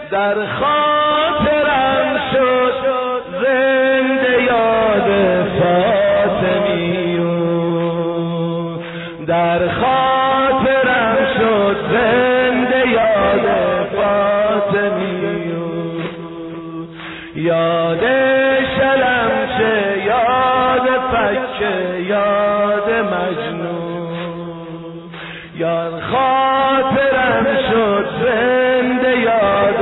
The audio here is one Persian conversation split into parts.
در خاطرم شد زنده یاد فاطمیون، در خاطرم شد زنده یاد فاطمیون، یاد شلمچه، یاد فکه، یاد مجنون، یاد خاطرم شد زنده یاد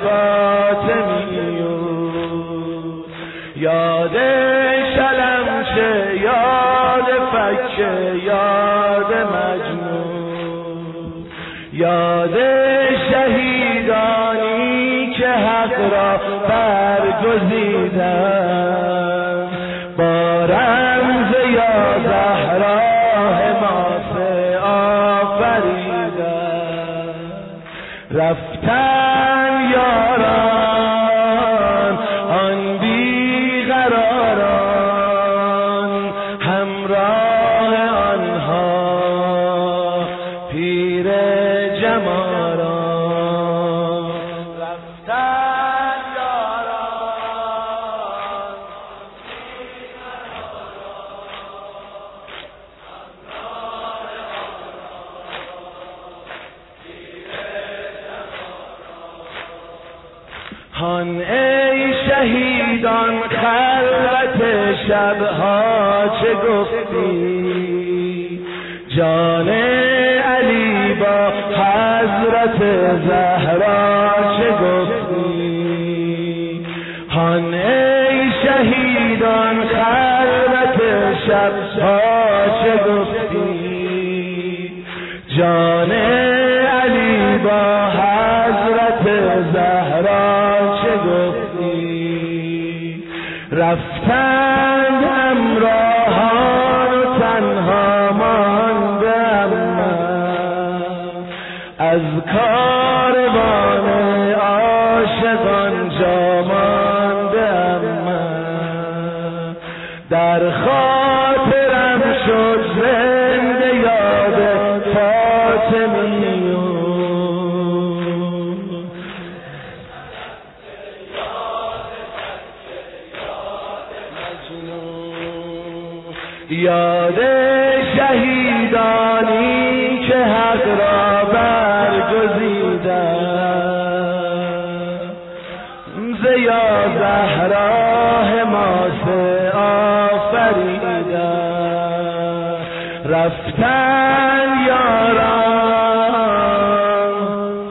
فاطمیون، یاد شلمچه، یاد فکه، یاد مجنون، یاد شهیدانی که حق را برگزیدند با رمز یا زهرا حماسه آفریدند. رفتن یاران آن بیقراران، همراه آنها پیر جماران. رفتن یاران هان ای شهیدان خلوت شبها چه گفتی، جان علی با حضرت زهرا چه گفتی، هان ای شهیدان خلوت شبها چه گفتی، جان علی با حضرت زهرا چه گفتی. رفتند همراهان و تنها ماندم من، از کاروان عاشقان جا ماندم من، در خاطرم شد زنده یاد فاطمیون، یاد شهیدانی که حق را برگزیدند ز یا زهرا حماسه آفریدند. رفتن یاران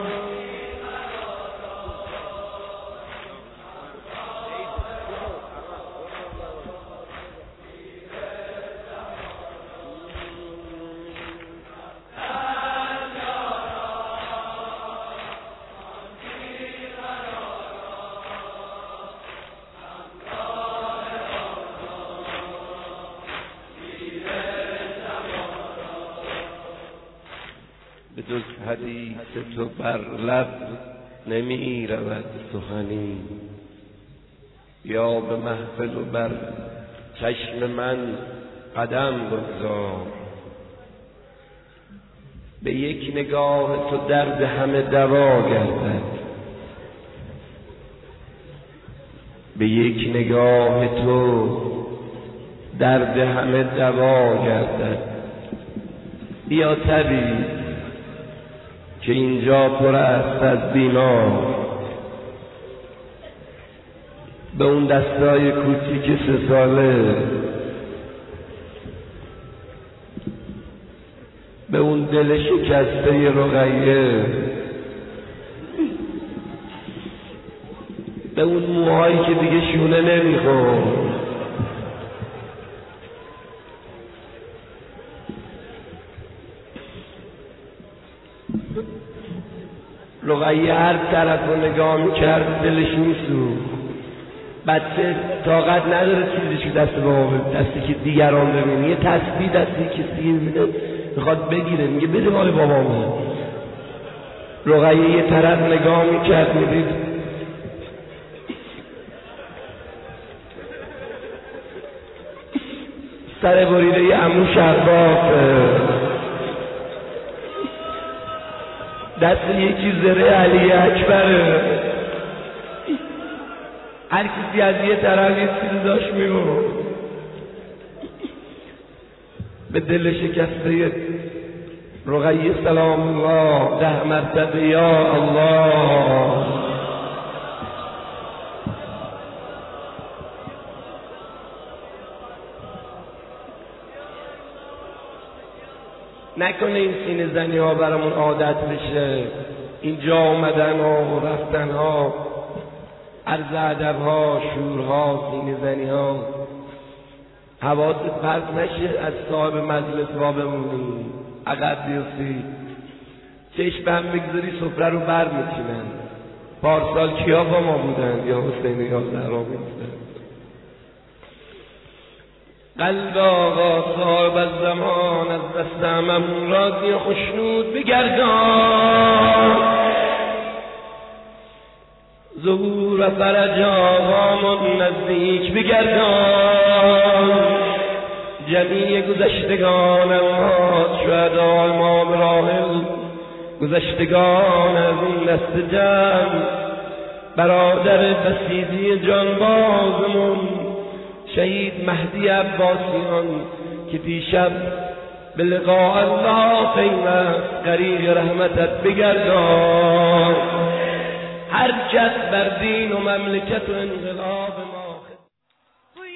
به جز حدیث تو بر لب نمی رود سخنی، یا به محفل و بر چشم من قدم بگذار، به یک نگاه تو درد همه دوا گردد، به یک نگاه تو درد همه دوا گردد. بیا طبیب که اینجا پر است از بیمار، به اون دستای کوچیک 3 ساله، به اون دل شکسته رقیه، به اون موهایی که دیگه شونه نمیخوره، رقیه هر طرف رو نگاه میکرد دلش میسوخت. بچه طاقت نداره چیزی که دست بابا، دستی که دیگران ببینه، یه تسبیح دستی کسی میده میخواد بگیره، میگه بده مال بابامه. رقیه یه طرف نگاه میکرد میدید سر بریده یه عمو شرباف، دست یکی زره علی اکبره، هر کسی از یه طرف یه چیزی داشت میبرد. به دل شکسته رقیه سلام الله 10 مرتبه یا الله. نکنه این سینه زنی ها برامون عادت بشه، اینجا اومدن ها و رفتن ها، عرض ادب ها، شور ها، سینه زنی ها. حواست پرت نشه از صاحب مجلس وا بمونی، عقب بیفتی، چشم به هم بگذاری سفره رو بر میچینن. پارسال کیا با ما بودن؟ یا حسین یا زهرا بودن. قلب آقا صاحب از زمان از دست هممون راضی خوشنود بگردان. ظهور و فرج آقامون نزدیک بگردان. جمیع گذشتگان اموات شهدا امام راحل، گذشتگان از این دست جمع، برادر بسیجی جانبازمون شهید مهدی عباسیان که دیشب به لقاء الله قیمت غریق رحمتت بگردان. هر جد بر دین و مملکت و انقلاب ما. بوی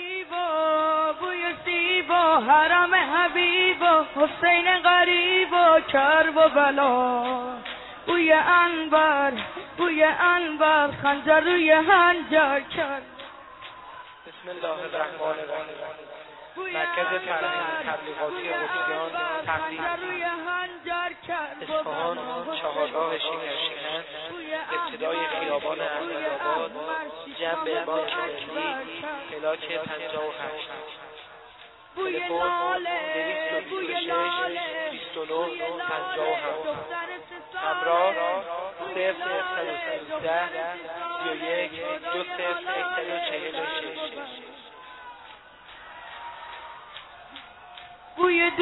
سیبا حرم حبیب و حسین غریب و کرب و بلا. بوی انبر خنجر روی هنجر کرد. بسم الله الرحمن الرحیم. مرکز تبلیغاتی قدسیان تقدیم اصفهان، چهارراه شیرین، ابتدای خیابان احمدآباد، جنب بانک ملی، پلاک 58. تلفن 226 29 57. همراه 0113 31 20 بوی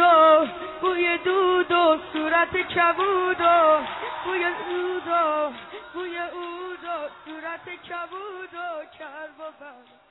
دود و صورت کبود و بوی عود و صورت کبود و کرب و بر.